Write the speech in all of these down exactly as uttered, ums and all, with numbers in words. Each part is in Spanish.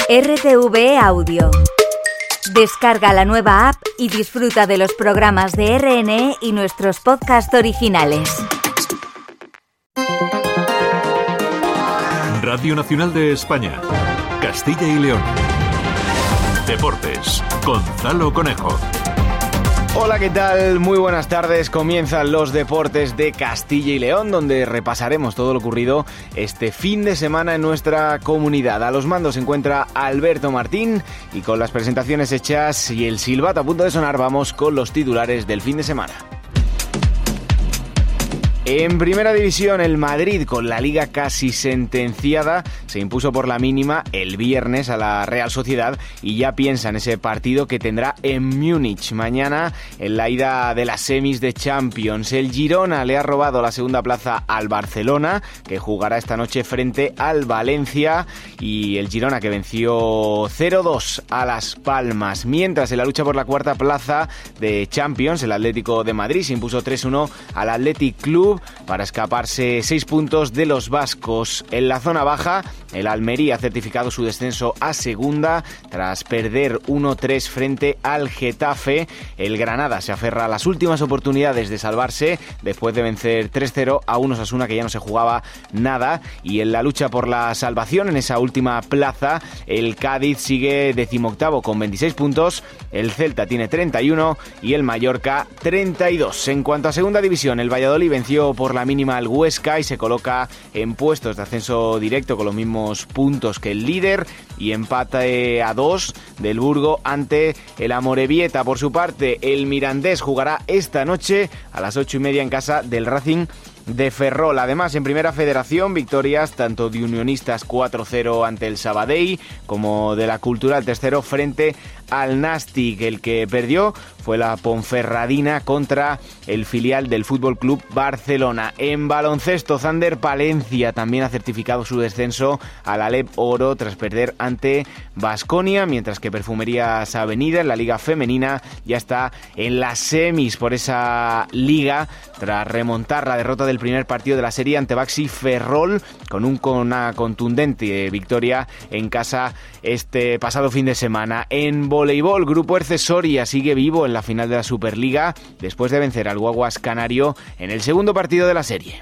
R T V E Audio. Descarga la nueva app y disfruta de los programas de R N E y nuestros podcasts originales. Radio Nacional de España, Castilla y León. Deportes, Gonzalo Conejo. Hola, ¿qué tal? Muy buenas tardes. Comienzan los deportes de Castilla y León, donde repasaremos todo lo ocurrido este fin de semana en nuestra comunidad. A los mandos se encuentra Alberto Martín y con las presentaciones hechas y el silbato a punto de sonar, vamos con los titulares del fin de semana. En Primera División, el Madrid, con la Liga casi sentenciada, se impuso por la mínima el viernes a la Real Sociedad y ya piensa en ese partido que tendrá en Múnich mañana en la ida de las semis de Champions. El Girona le ha robado la segunda plaza al Barcelona, que jugará esta noche frente al Valencia, y el Girona que venció cero dos a Las Palmas. Mientras, en la lucha por la cuarta plaza de Champions, el Atlético de Madrid se impuso tres uno al Athletic Club para escaparse seis puntos de los vascos. En la zona baja, el Almería ha certificado su descenso a segunda tras perder uno tres frente al Getafe. El Granada se aferra a las últimas oportunidades de salvarse después de vencer tres cero a un Osasuna que ya no se jugaba nada. Y en la lucha por la salvación, en esa última plaza, el Cádiz sigue decimoctavo con veintiséis puntos, el Celta tiene treinta y uno y el Mallorca treinta y dos. En cuanto a segunda división, el Valladolid venció por la mínima al Huesca y se coloca en puestos de ascenso directo con los mismos puntos que el líder, y empate a dos del Burgo ante el Amorebieta. Por su parte, el Mirandés jugará esta noche a las ocho y media en casa del Racing de Ferrol. Además, en Primera Federación, victorias tanto de Unionistas cuatro cero ante el Sabadell como de la Cultural tres cero frente al Nastic. El que perdió fue la Ponferradina contra el filial del Fútbol Club Barcelona. En baloncesto, Thander Palencia también ha certificado su descenso al Alep Oro tras perder ante Baskonia, mientras que Perfumerías Avenida en la Liga Femenina ya está en las semis por esa liga tras remontar la derrota del primer partido de la serie ante Baxi Ferrol con, un, con una contundente victoria en casa este pasado fin de semana. En voleibol, Grupo Erce Soria sigue vivo en la final de la Superliga después de vencer al Guaguas Canario en el segundo partido de la serie.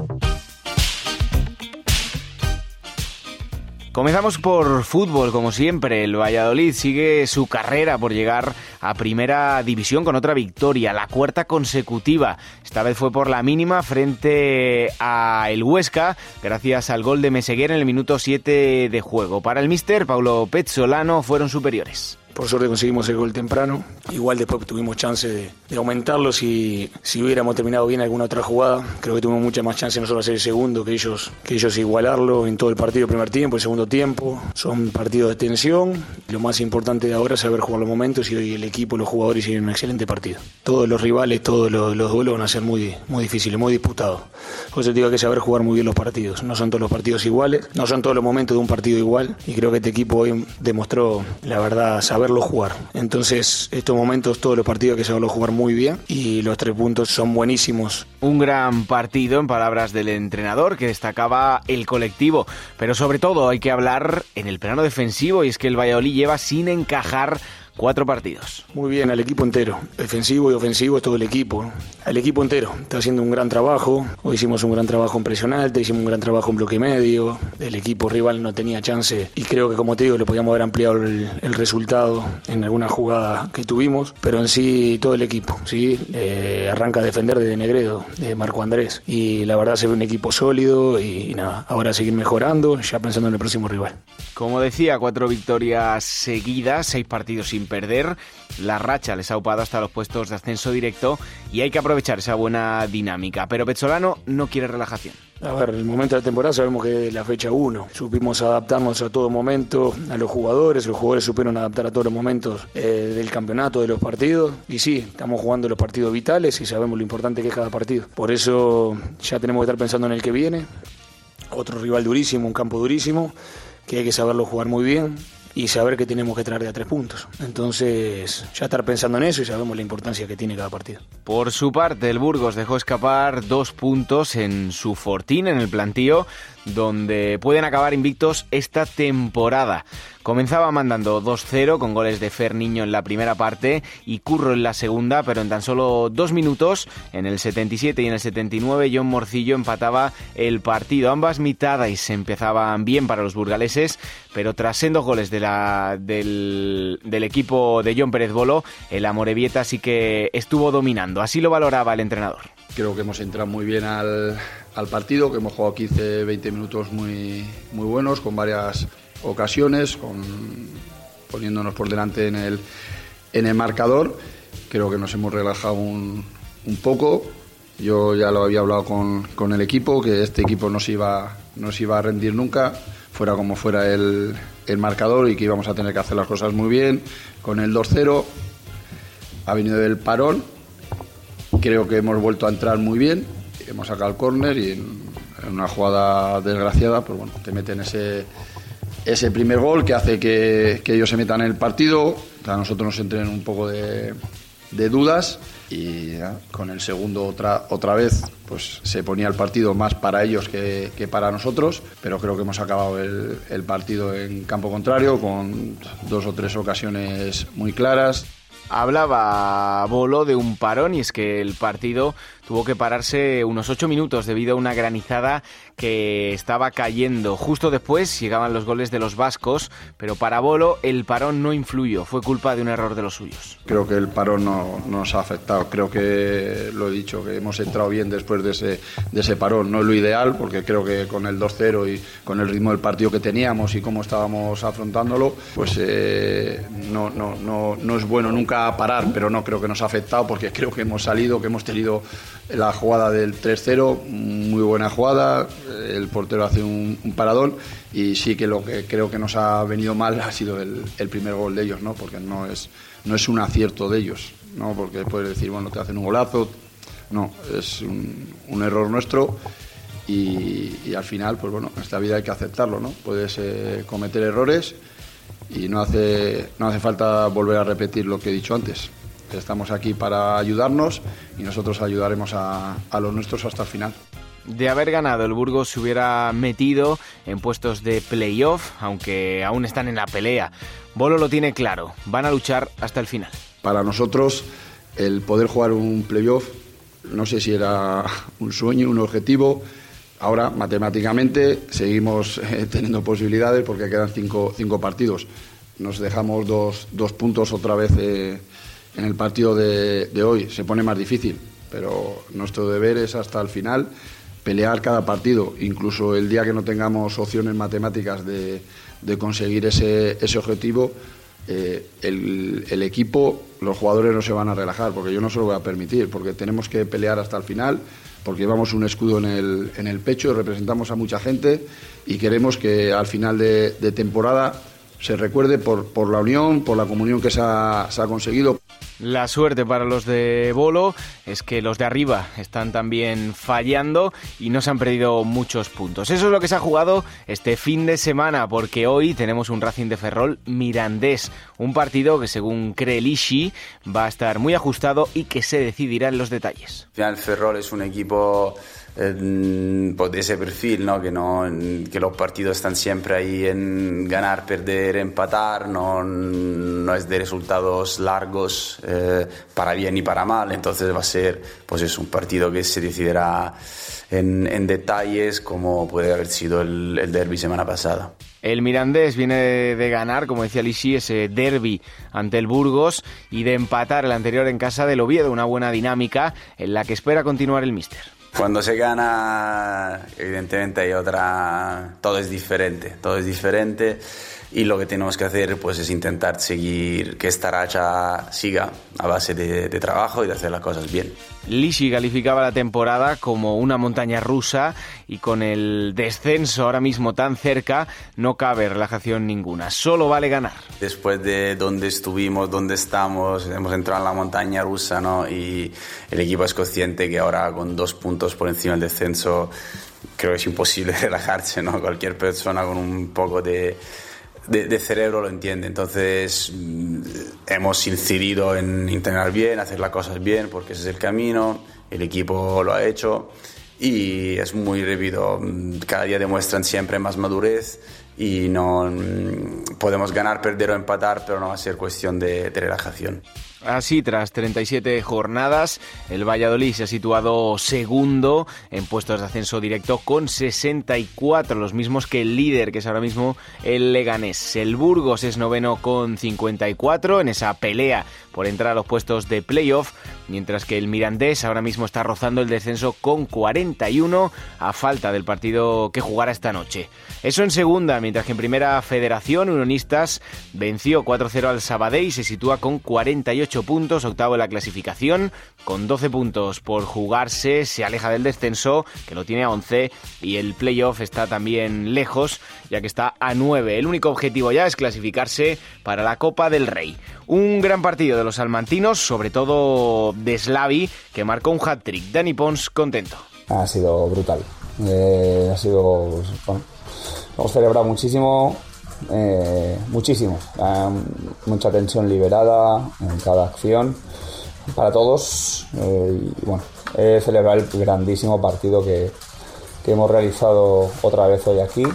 Comenzamos por fútbol, como siempre. El Valladolid sigue su carrera por llegar a Primera División con otra victoria, la cuarta consecutiva. Esta vez fue por la mínima frente a el Huesca, gracias al gol de Meseguer en el minuto siete de juego. Para el míster Paulo Pezzolano fueron superiores. Por suerte conseguimos el gol temprano. Igual después tuvimos chance de, de aumentarlo si, si hubiéramos terminado bien alguna otra jugada. Creo que tuvimos mucha más chance nosotros hacer el segundo que ellos, que ellos igualarlo en todo el partido, el primer tiempo, el segundo tiempo. Son partidos de tensión. Lo más importante de ahora es saber jugar los momentos y hoy el equipo, los jugadores hicieron un excelente partido. Todos los rivales, todos los, los duelos van a ser muy, muy difíciles, muy disputados. Por eso digo que saber jugar muy bien los partidos. No son todos los partidos iguales, no son todos los momentos de un partido igual. Y creo que este equipo hoy demostró, la verdad, saber jugar. Entonces, estos momentos, todos los partidos que se van a jugar muy bien y los tres puntos son buenísimos. Un gran partido, en palabras del entrenador, que destacaba el colectivo, pero sobre todo hay que hablar en el plano defensivo, y es que el Valladolid lleva sin encajar cuatro partidos. Muy bien, al equipo entero, defensivo y ofensivo, es todo el equipo. Al equipo entero, está haciendo un gran trabajo. Hoy hicimos un gran trabajo en presión alta, hicimos un gran trabajo en bloque medio. El equipo rival no tenía chance y creo que, como te digo, le podíamos haber ampliado el, el resultado en alguna jugada que tuvimos, pero en sí todo el equipo, ¿sí? Eh, arranca a defender desde Negredo, de Marco Andrés, y la verdad se ve un equipo sólido y, y nada, ahora seguir mejorando, ya pensando en el próximo rival. Como decía, cuatro victorias seguidas, seis partidos sin perder. La racha les ha upado hasta los puestos de ascenso directo y hay que aprovechar esa buena dinámica. Pero Pezzolano no quiere relajación. A ver, el momento de la temporada sabemos que es la fecha uno. Supimos adaptarnos a todo momento, a los jugadores. Los jugadores supieron adaptar a todos los momentos eh, del campeonato, de los partidos. Y sí, estamos jugando los partidos vitales y sabemos lo importante que es cada partido. Por eso ya tenemos que estar pensando en el que viene. Otro rival durísimo, un campo durísimo, que hay que saberlo jugar muy bien y saber que tenemos que traer de a tres puntos. Entonces, ya estar pensando en eso y sabemos la importancia que tiene cada partido. Por su parte, el Burgos dejó escapar dos puntos en su fortín, en el plantío, donde pueden acabar invictos esta temporada. Comenzaba mandando dos cero con goles de Fer Niño en la primera parte y Curro en la segunda, pero en tan solo dos minutos, en el setenta y siete y en el setenta y nueve, Jon Morcillo empataba el partido. Ambas mitades empezaban bien para los burgaleses, pero tras sendos goles de la, del, del equipo de Jon Pérez Bolo, el Amorebieta sí que estuvo dominando. Así lo valoraba el entrenador. Creo que hemos entrado muy bien al, al partido, que hemos jugado quince veinte minutos muy, muy buenos, con varias ocasiones, con, poniéndonos por delante en el, en el marcador. Creo que nos hemos relajado un, un poco. Yo ya lo había hablado con, con el equipo, que este equipo no se iba, no se iba a rendir nunca, fuera como fuera el, el marcador, y que íbamos a tener que hacer las cosas muy bien. Con el dos cero ha venido el parón. Creo que hemos vuelto a entrar muy bien, hemos sacado el córner y en, en una jugada desgraciada, pues bueno, te meten ese, ese primer gol que hace que, que ellos se metan en el partido, que a nosotros nos entren un poco de, de dudas, y ya, con el segundo otra, otra vez pues se ponía el partido más para ellos que, que para nosotros, pero creo que hemos acabado el, el partido en campo contrario con dos o tres ocasiones muy claras. Hablaba Bolo de un parón, y es que el partido tuvo que pararse unos ocho minutos debido a una granizada que estaba cayendo. Justo después llegaban los goles de los vascos, pero para Bolo el parón no influyó, fue culpa de un error de los suyos. Creo que el parón no, no nos ha afectado, creo que lo he dicho, que hemos entrado bien después de ese, de ese parón. No es lo ideal, porque creo que con el dos cero y con el ritmo del partido que teníamos y cómo estábamos afrontándolo, pues eh, no, no, no, no es bueno nunca parar, pero no creo que nos ha afectado, porque creo que hemos salido, que hemos tenido la jugada del tres cero, muy buena jugada, el portero hace un, un paradón, y sí que lo que creo que nos ha venido mal ha sido el, el primer gol de ellos, ¿no? Porque no es, no es un acierto de ellos, ¿no? Porque puedes decir, bueno, te hacen un golazo, no, es un, un error nuestro, y, y al final, pues bueno, en esta vida hay que aceptarlo, ¿no? Puedes eh, cometer errores y no hace, no hace falta volver a repetir lo que he dicho antes. Estamos aquí para ayudarnos y nosotros ayudaremos a, a los nuestros hasta el final. De haber ganado, el Burgos se hubiera metido en puestos de playoff, aunque aún están en la pelea. Bolo lo tiene claro, van a luchar hasta el final. Para nosotros, el poder jugar un playoff, no sé si era un sueño, un objetivo. Ahora, matemáticamente, seguimos eh, teniendo posibilidades porque quedan cinco, cinco partidos. Nos dejamos dos, dos puntos otra vez eh, en el partido de, de hoy. Se pone más difícil, pero nuestro deber es hasta el final pelear cada partido. Incluso el día que no tengamos opciones matemáticas de, de conseguir ese, ese objetivo, eh, el, el equipo, los jugadores no se van a relajar, porque yo no se lo voy a permitir, porque tenemos que pelear hasta el final, porque llevamos un escudo en el, en el pecho, representamos a mucha gente y queremos que al final de, de temporada se recuerde por, por la unión, por la comunión que se ha, se ha conseguido. La suerte para los de Bolo es que los de arriba están también fallando y no se han perdido muchos puntos. Eso es lo que se ha jugado este fin de semana, porque hoy tenemos un Racing de Ferrol Mirandés, un partido que, según cree Lixi, va a estar muy ajustado y que se decidirá en los detalles. Al final Ferrol es un equipo eh, pues de ese perfil, ¿no? Que, no, que los partidos están siempre ahí en ganar, perder, empatar, no, no es de resultados largos eh, para bien y para mal. Entonces va a ser, pues es un partido que se decidirá en, en detalles, como puede haber sido el, el derbi semana pasada. El Mirandés viene de, de ganar, como decía Lixi, ese derbi ante el Burgos y de empatar el anterior en casa del Oviedo, una buena dinámica en la que espera continuar el míster. Cuando se gana, evidentemente hay otra, todo es diferente, todo es diferente, y lo que tenemos que hacer pues es intentar seguir que esta racha siga a base de, de trabajo y de hacer las cosas bien. Lixi calificaba la temporada como una montaña rusa y con el descenso ahora mismo tan cerca no cabe relajación ninguna, solo vale ganar. Después de donde estuvimos, donde estamos, hemos entrado en la montaña rusa, ¿no? Y el equipo es consciente que ahora con dos puntos por encima del descenso creo que es imposible relajarse, ¿no? Cualquier persona con un poco de... De, de cerebro lo entiende. Entonces hemos incidido en entrenar bien, hacer las cosas bien, porque ese es el camino, el equipo lo ha hecho y es muy rápido. Cada día demuestran siempre más madurez y no podemos ganar, perder o empatar, pero no va a ser cuestión de, de relajación. Así, tras treinta y siete jornadas, el Valladolid se ha situado segundo en puestos de ascenso directo con sesenta y cuatro, los mismos que el líder, que es ahora mismo el Leganés. El Burgos es noveno con cincuenta y cuatro en esa pelea por entrar a los puestos de playoff, mientras que el Mirandés ahora mismo está rozando el descenso con cuarenta y uno a falta del partido que jugará esta noche. Eso en segunda, mientras que en primera federación Unionistas venció cuatro cero al Sabadell y se sitúa con cuarenta y ocho puntos, octavo en la clasificación, con doce puntos por jugarse, se aleja del descenso, que lo tiene a once, y el playoff está también lejos, ya que está a nueve. El único objetivo ya es clasificarse para la Copa del Rey. Un gran partido de los salmantinos, sobre todo de Slavi, que marcó un hat-trick. Dani Pons, contento. Ha sido brutal. Eh, ha sido... Pues, bueno, hemos celebrado muchísimo, eh, muchísimo. Eh, mucha tensión liberada en cada acción para todos. Eh, y bueno, he celebrado el grandísimo partido que, que hemos realizado otra vez hoy aquí.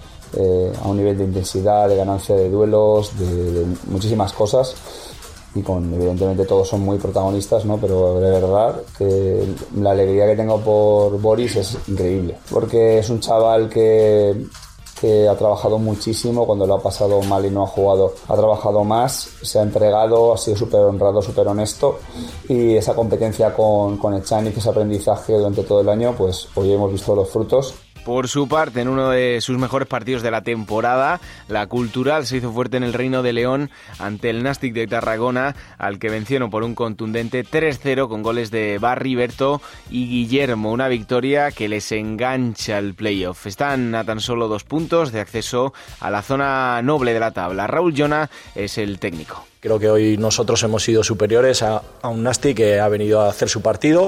Eh, a un nivel de intensidad, de ganancia de duelos, de, de muchísimas cosas, y con, evidentemente todos son muy protagonistas, ¿no? Pero de verdad que la alegría que tengo por Boris es increíble, porque es un chaval que, que ha trabajado muchísimo. Cuando lo ha pasado mal y no ha jugado, ha trabajado más, se ha entregado, ha sido súper honrado, súper honesto, y esa competencia con, con Echaniz, ese aprendizaje durante todo el año, pues hoy hemos visto los frutos. Por su parte, en uno de sus mejores partidos de la temporada, la Cultural se hizo fuerte en el Reino de León ante el Nàstic de Tarragona, al que vencieron por un contundente tres cero con goles de Barry, Berto y Guillermo. Una victoria que les engancha el playoff. Están a tan solo dos puntos de acceso a la zona noble de la tabla. Raúl Llona es el técnico. Creo que hoy nosotros hemos sido superiores a, a un Nàstic que ha venido a hacer su partido,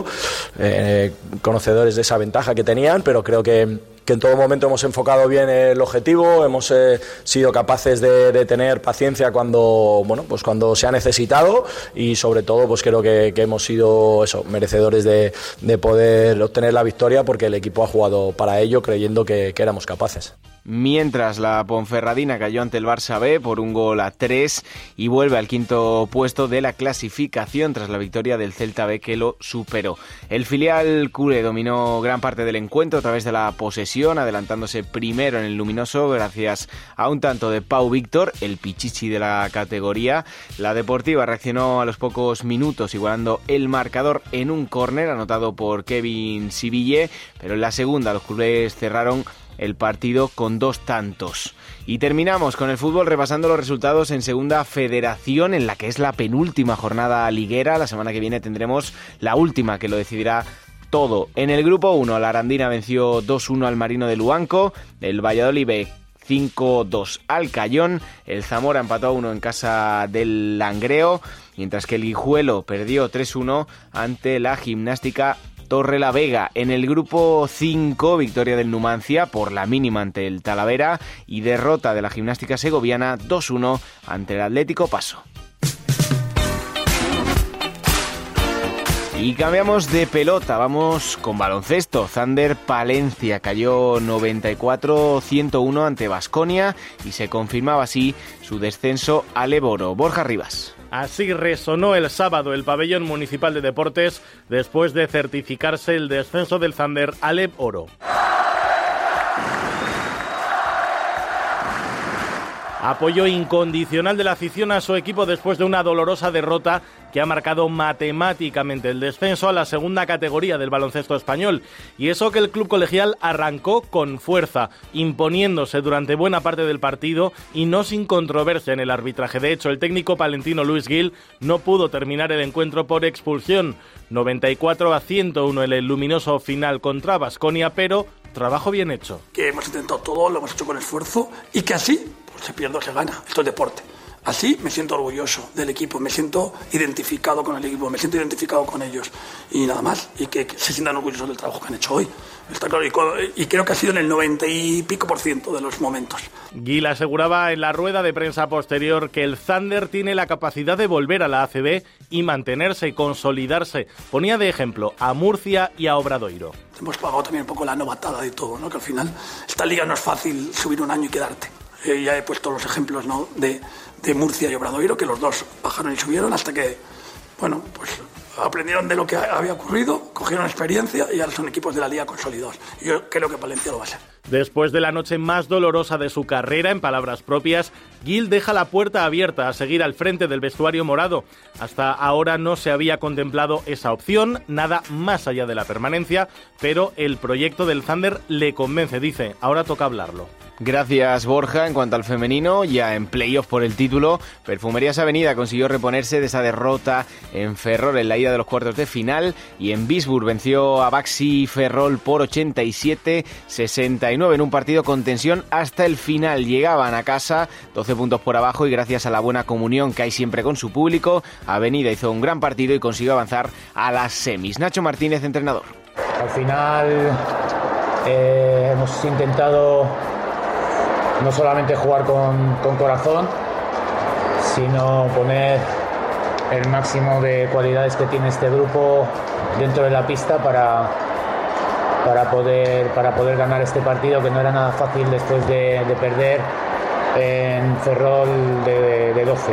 eh, conocedores de esa ventaja que tenían, pero creo que, que en todo momento hemos enfocado bien el objetivo, hemos eh, sido capaces de, de tener paciencia cuando, bueno, pues cuando se ha necesitado, y sobre todo pues creo que, que hemos sido eso, merecedores de, de poder obtener la victoria, porque el equipo ha jugado para ello, creyendo que, que éramos capaces. Mientras la Ponferradina cayó ante el Barça B por un gol a tres y vuelve al quinto puesto de la clasificación tras la victoria del Celta B, que lo superó. El filial culé dominó gran parte del encuentro a través de la posesión, adelantándose primero en el luminoso gracias a un tanto de Pau Víctor, el pichichi de la categoría. La Deportiva reaccionó a los pocos minutos igualando el marcador en un córner anotado por Kevin Siville, pero en la segunda los culés cerraron el partido con dos tantos. Y terminamos con el fútbol repasando los resultados en Segunda Federación, en la que es la penúltima jornada liguera. La semana que viene tendremos la última, que lo decidirá todo. En el grupo uno, la Arandina venció dos uno al Marino de Luanco, el Valladolid B cinco dos al Cayón, el Zamora empató a uno en casa del Langreo, mientras que el Guijuelo perdió tres uno ante la Gimnástica Torrelavega. En el grupo cinco, victoria del Numancia por la mínima ante el Talavera y derrota de la Gimnástica Segoviana dos uno ante el Atlético Paso. Y cambiamos de pelota, vamos con baloncesto. Thunder Palencia cayó noventa y cuatro a ciento uno ante Baskonia y se confirmaba así su descenso al Eboro. Borja Rivas. Así resonó el sábado el pabellón municipal de deportes después de certificarse el descenso del Thunder al Eboro. Apoyo incondicional de la afición a su equipo después de una dolorosa derrota que ha marcado matemáticamente el descenso a la segunda categoría del baloncesto español. Y eso que el club colegial arrancó con fuerza, imponiéndose durante buena parte del partido y no sin controversia en el arbitraje. De hecho, el técnico palentino Luis Gil no pudo terminar el encuentro por expulsión. noventa y cuatro a ciento uno en el luminoso final contra Baskonia, pero trabajo bien hecho. Que hemos intentado todo, lo hemos hecho con esfuerzo y que así pues se pierde o se gana. Esto es deporte. Así me siento orgulloso del equipo, me siento identificado con el equipo, me siento identificado con ellos y nada más, y que, que se sientan orgullosos del trabajo que han hecho hoy. Está claro, y, y creo que ha sido en el noventa y pico por ciento de los momentos. Gil aseguraba en la rueda de prensa posterior que el Thunder tiene la capacidad de volver a la A C B y mantenerse, consolidarse. Ponía de ejemplo a Murcia y a Obradoiro. Hemos pagado también un poco la novatada de todo, ¿no? Que al final esta liga no es fácil subir un año y quedarte. Eh, ya he puesto los ejemplos, ¿no? de, de Murcia y Obradoiro, que los dos bajaron y subieron hasta que, bueno, pues aprendieron de lo que había ocurrido, cogieron experiencia y ahora son equipos de la liga consolidados. Yo creo que Palencia lo va a ser. Después de la noche más dolorosa de su carrera, en palabras propias, Gil deja la puerta abierta a seguir al frente del vestuario morado. Hasta ahora no se había contemplado esa opción, nada más allá de la permanencia, pero el proyecto del Thunder le convence, dice, ahora toca hablarlo. Gracias, Borja. En cuanto al femenino, ya en playoff por el título, Perfumerías Avenida consiguió reponerse de esa derrota en Ferrol en la ida de los cuartos de final y en Bisburg venció a Baxi Ferrol por ochenta y siete a sesenta y nueve en un partido con tensión hasta el final. Llegaban a casa doce puntos por abajo y gracias a la buena comunión que hay siempre con su público, Avenida hizo un gran partido y consiguió avanzar a las semis. Nacho Martínez, entrenador. Al final eh, hemos intentado no solamente jugar con, con corazón, sino poner el máximo de cualidades que tiene este grupo dentro de la pista para, para, poder, para poder ganar este partido, que no era nada fácil después de, de perder en Ferrol de, de doce.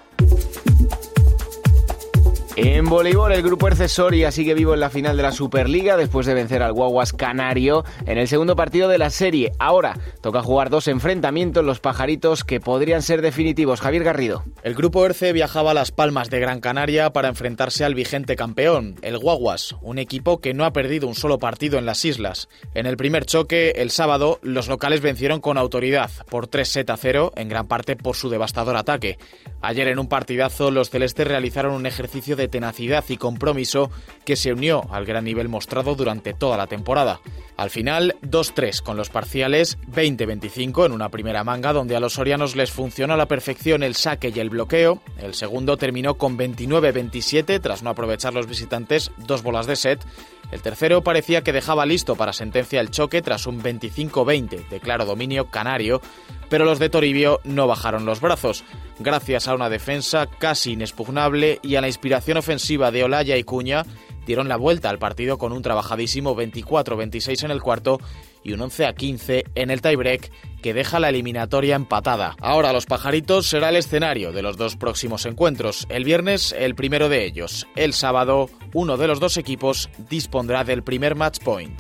En voleibol, el grupo Erce Soria sigue vivo en la final de la Superliga después de vencer al Guaguas Canario en el segundo partido de la serie. Ahora toca jugar dos enfrentamientos, los pajaritos, que podrían ser definitivos. Javier Garrido. El grupo Erce viajaba a Las Palmas de Gran Canaria para enfrentarse al vigente campeón, el Guaguas, un equipo que no ha perdido un solo partido en las islas. En el primer choque, el sábado, los locales vencieron con autoridad, por tres sets a cero, en gran parte por su devastador ataque. Ayer, en un partidazo, los celestes realizaron un ejercicio de tenacidad y compromiso que se unió al gran nivel mostrado durante toda la temporada. Al final, dos tres con los parciales veinte veinticinco en una primera manga donde a los sorianos les funcionó a la perfección el saque y el bloqueo. El segundo terminó con veintinueve veintisiete tras no aprovechar los visitantes dos bolas de set. El tercero parecía que dejaba listo para sentencia el choque tras un veinticinco veinte de claro dominio canario, pero los de Toribio no bajaron los brazos. Gracias a una defensa casi inexpugnable y a la inspiración ofensiva de Olaya y Cuña, dieron la vuelta al partido con un trabajadísimo veinticuatro veintiséis en el cuarto y un once a quince en el tiebreak que deja la eliminatoria empatada. Ahora los pajaritos será el escenario de los dos próximos encuentros. El viernes el primero de ellos. El sábado uno de los dos equipos dispondrá del primer match point.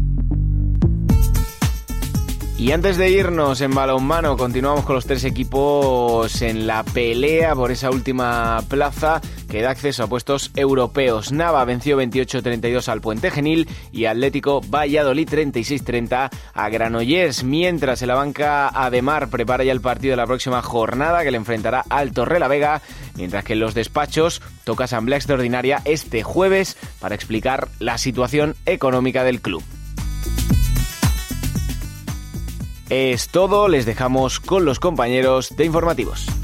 Y antes de irnos en balonmano, continuamos con los tres equipos en la pelea por esa última plaza que da acceso a puestos europeos. Nava venció veintiocho treinta y dos al Puente Genil y Atlético Valladolid treinta y seis treinta a Granollers, mientras en la banca Ademar prepara ya el partido de la próxima jornada que le enfrentará al Torrelavega, mientras que en los despachos toca asamblea extraordinaria este jueves para explicar la situación económica del club. Es todo, les dejamos con los compañeros de Informativos.